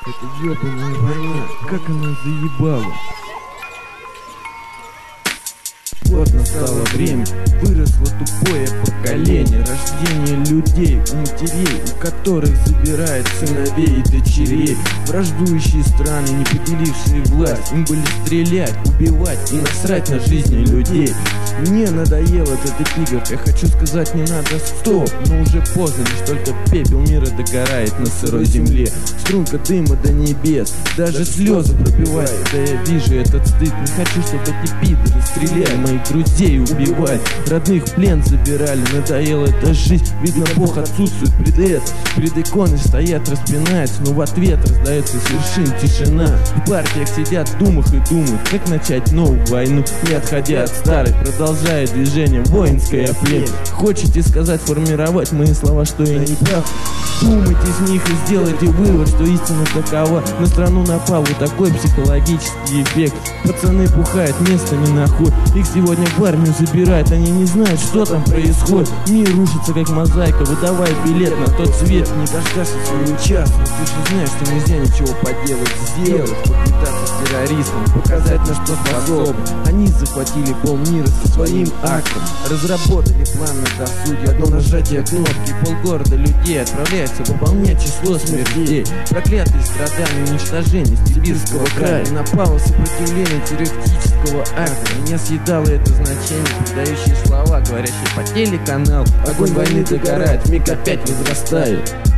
Эта ёбаная война, как она заебала. Вот настало время, выросло тупое поколение, рождение людей у матерей, у которых забирает сыновей и дочерей. Враждующие страны, не поделившие власть, им были стрелять, убивать и насрать на жизни людей. Мне надоел этот эпиграф, я хочу сказать не надо стоп, но уже поздно, лишь только пепел мира догорает на сырой земле. Струйка дыма до небес, даже слезы пробивает, да я вижу этот стыд. Не хочу, чтобы эти пидоры стреляли, моих друзей убивать, родных в плен забирали. Надоела эта жизнь, видно Бог отсутствует пред этим. Перед иконой стоят, распинаются, но в ответ раздается с вершин тишина. В партиях сидят в думах и думают, как начать новую войну, не отходя от старой, продолжая движение воинское племя. Хотите сказать, формировать мои слова, что я не прав? Думайте из них и сделайте вывод, что истина такова. На страну напал вот такой психологический эффект. Пацаны пухают, места не находят, их сегодня в армию забирают, они не знают, что там происходит. Мир рушится как мозаика, выдавай билет на тот свет. Не дождашься своего часа, но ты же знаешь, что нельзя ничего поделать. Сделать, поквитаться с террористом, показать, на что способны. Они захватили полмира со своим актом, разработали план на досуге. Одно нажатие кнопки, полгорода людей отправляется выполнять число смертей. Проклятые страдания, уничтожение сибирского края, напало сопротивление террористического акта. Меня съедало это значение, передающие слова, говорящие по телеканалу. Огонь войны догорает, миг опять возрастает.